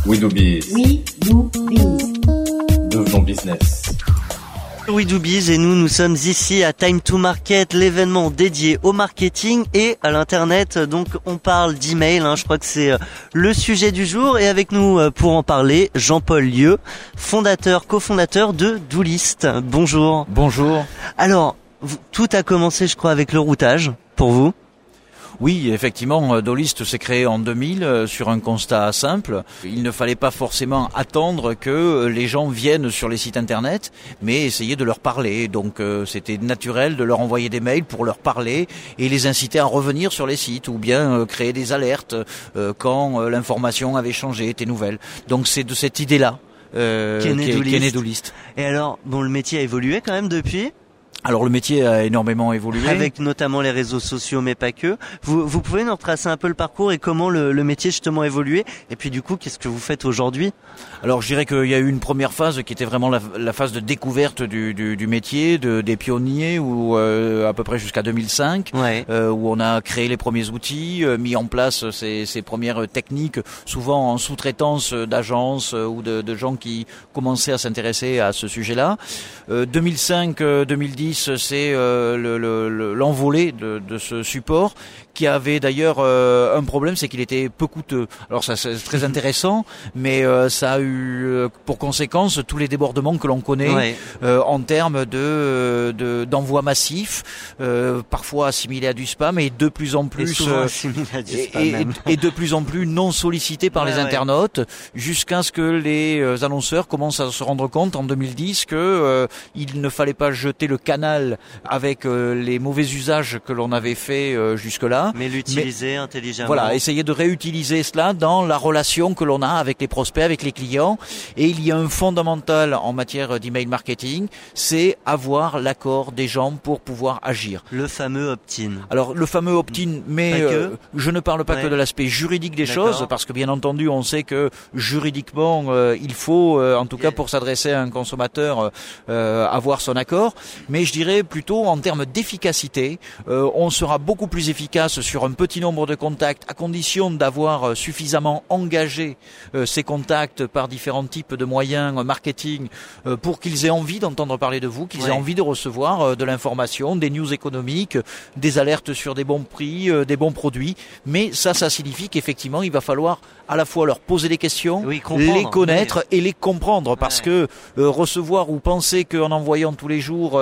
We do biz. We do biz. Devenons business. We do biz et nous sommes ici à Time to Market, l'événement dédié au marketing et à l'internet. Donc on parle d'email, je crois que c'est le sujet du jour. Et avec nous pour en parler, Jean-Paul Lieu, cofondateur de Doolist. Bonjour. Bonjour. Alors, tout a commencé je crois avec le routage pour vous. Oui, effectivement, Doolist s'est créé en 2000 sur un constat simple. Il ne fallait pas forcément attendre que les gens viennent sur les sites internet, mais essayer de leur parler. Donc c'était naturel de leur envoyer des mails pour leur parler et les inciter à revenir sur les sites ou bien créer des alertes quand l'information avait changé, était nouvelle. Donc c'est de cette idée-là qu'est né Doolist. Et alors, le métier a évolué quand même depuis ? Alors le métier a énormément évolué. Avec notamment les réseaux sociaux, mais pas que. Vous pouvez nous retracer un peu le parcours et comment le métier justement a évolué. Et puis du coup, qu'est-ce que vous faites aujourd'hui ? Alors je dirais qu'il y a eu une première phase qui était vraiment la phase de découverte du métier, des pionniers, où à peu près jusqu'à 2005, ouais. Où on a créé les premiers outils, mis en place ces premières techniques, souvent en sous-traitance d'agences ou de gens qui commençaient à s'intéresser à ce sujet-là. 2005-2010, c'est l'envolée de ce support qui avait d'ailleurs un problème, c'est qu'il était peu coûteux. Alors ça c'est très intéressant, mais ça a eu pour conséquence tous les débordements que l'on connaît, ouais. En termes d'envoi massif, parfois assimilé à du spam et de plus en plus et de plus en plus non sollicité par les internautes, jusqu'à ce que les annonceurs commencent à se rendre compte en 2010 que il ne fallait pas jeter le canal avec les mauvais usages que l'on avait fait jusque-là. Mais l'utiliser intelligemment. Voilà, essayer de réutiliser cela dans la relation que l'on a avec les prospects, avec les clients. Et il y a un fondamental en matière d'email marketing, c'est avoir l'accord des gens pour pouvoir agir. Le fameux opt-in. Alors le fameux opt-in, mais je ne parle pas que de l'aspect juridique des choses, parce que bien entendu on sait que juridiquement il faut, en tout cas pour s'adresser à un consommateur, avoir son accord. Mais je dirais plutôt en termes d'efficacité, on sera beaucoup plus efficace sur un petit nombre de contacts, à condition d'avoir suffisamment engagé ces contacts par différents types de moyens marketing pour qu'ils aient envie d'entendre parler de vous, qu'ils aient envie de recevoir de l'information, des news économiques, des alertes sur des bons prix, des bons produits. Mais ça signifie qu'effectivement il va falloir à la fois leur poser des questions, les connaître et les comprendre, parce que recevoir ou penser qu'en envoyant tous les jours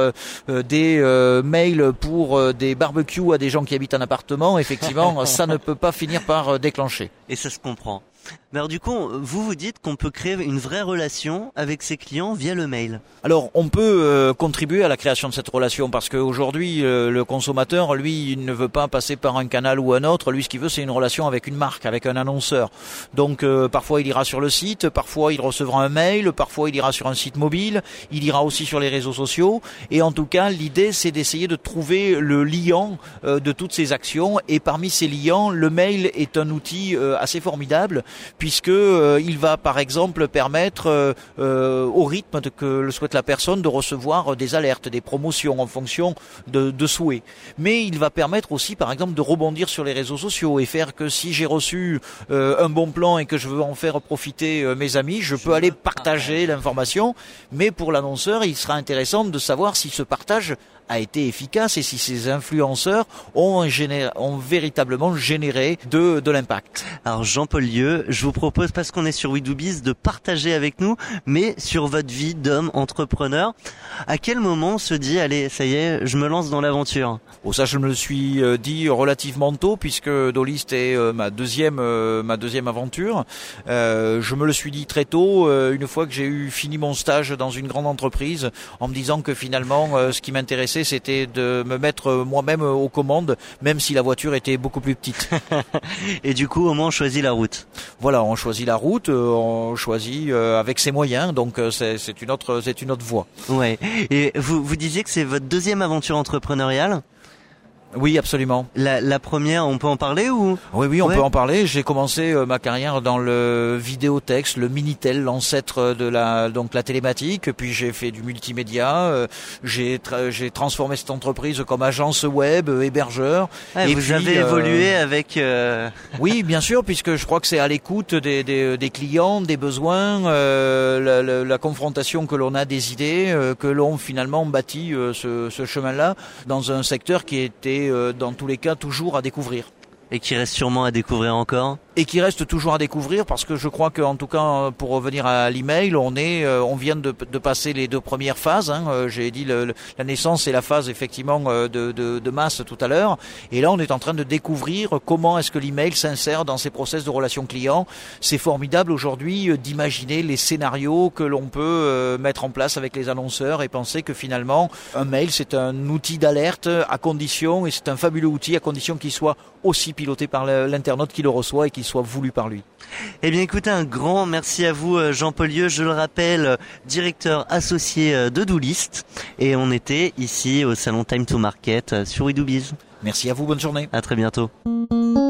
des mails pour des barbecues à des gens qui habitent en appartement, effectivement, ça ne peut pas finir par déclencher. Et ça se comprend. Mais alors du coup, vous dites qu'on peut créer une vraie relation avec ses clients via le mail. Alors, on peut contribuer à la création de cette relation, parce qu'aujourd'hui, le consommateur, lui, il ne veut pas passer par un canal ou un autre. Lui, ce qu'il veut, c'est une relation avec une marque, avec un annonceur. Donc, parfois, il ira sur le site, parfois, il recevra un mail, parfois, il ira sur un site mobile, il ira aussi sur les réseaux sociaux. Et en tout cas, l'idée, c'est d'essayer de trouver le liant de toutes ces actions. Et parmi ces liants, le mail est un outil assez formidable, puisque il va par exemple permettre au rythme que le souhaite la personne de recevoir des alertes, des promotions en fonction de souhaits. Mais il va permettre aussi par exemple de rebondir sur les réseaux sociaux et faire que si j'ai reçu un bon plan et que je veux en faire profiter mes amis, je peux aller partager l'information. Mais pour l'annonceur, il sera intéressant de savoir si ce partage a été efficace et si ces influenceurs ont véritablement généré de l'impact. Alors Jean-Paul Lieu, je vous propose, parce qu'on est sur We Do Biz, de partager avec nous, mais sur votre vie d'homme entrepreneur. À quel moment on se dit, allez, ça y est, je me lance dans l'aventure ? Ça, je me le suis dit relativement tôt, puisque Doolist est ma deuxième aventure. Je me le suis dit très tôt, une fois que j'ai fini mon stage dans une grande entreprise, en me disant que finalement, ce qui m'intéressait, c'était de me mettre moi-même aux commandes, même si la voiture était beaucoup plus petite. Et du coup, au moins, on choisit la route. Voilà, on choisit la route, on choisit avec ses moyens, donc c'est une autre voie. Ouais. Et vous disiez que c'est votre deuxième aventure entrepreneuriale ? Oui, absolument. La première, on peut en parler ou? Oui, on peut en parler. J'ai commencé ma carrière dans le vidéotexte, le Minitel, l'ancêtre de la télématique. Puis j'ai fait du multimédia. J'ai transformé cette entreprise comme agence web, hébergeur. Ouais, vous avez évolué avec. Oui, bien sûr, puisque je crois que c'est à l'écoute des clients, des besoins, la confrontation que l'on a des idées, que l'on finalement bâtit ce chemin-là dans un secteur qui était dans tous les cas toujours à découvrir. Et qui reste sûrement à découvrir encore. Et qui reste toujours à découvrir parce que je crois que, en tout cas, pour revenir à l'email, on vient de passer les 2 premières phases. J'ai dit la naissance et la phase effectivement de masse tout à l'heure. Et là, on est en train de découvrir comment est-ce que l'email s'insère dans ces process de relation client. C'est formidable aujourd'hui d'imaginer les scénarios que l'on peut mettre en place avec les annonceurs et penser que finalement, un mail c'est un outil d'alerte à condition, et c'est un fabuleux outil à condition qu'il soit aussi piloté par l'internaute qui le reçoit et qu'il soit voulu par lui. Eh bien écoutez, un grand merci à vous Jean Polieux, je le rappelle, directeur associé de Doolist, et on était ici au salon Time to Market sur WeDoBiz. Merci à vous, bonne journée. À très bientôt.